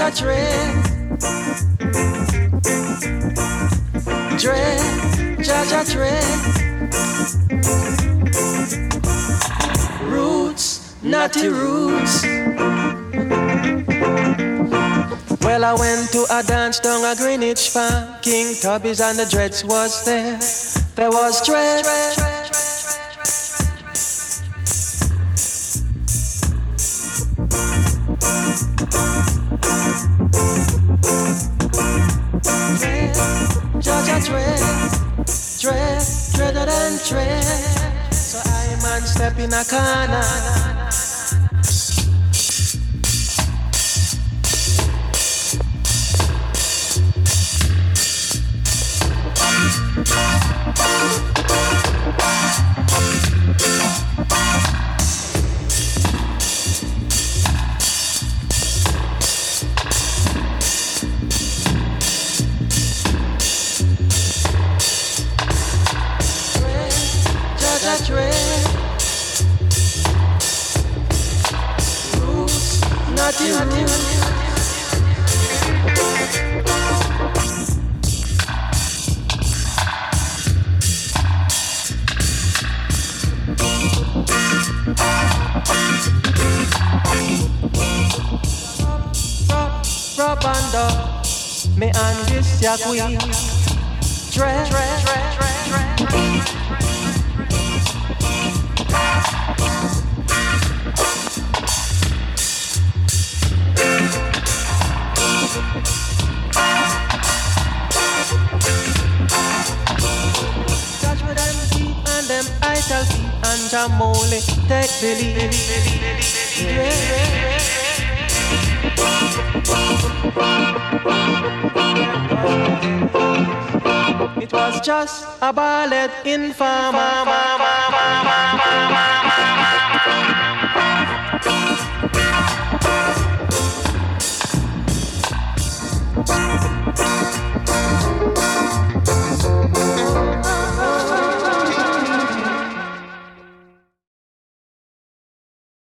Jaja dread, dread, Jaja dread. Roots, naughty roots. Well, I went to a dance down a Greenwich Farm. King Tubby's and the Dreads was there. There was dread. Jaja dread, dread, dreader than dread. So I man step in a corner. Me and this ya queen dread. Touch with them feet and them idle feet and Jamole take the lead. It was just a ballet in farm.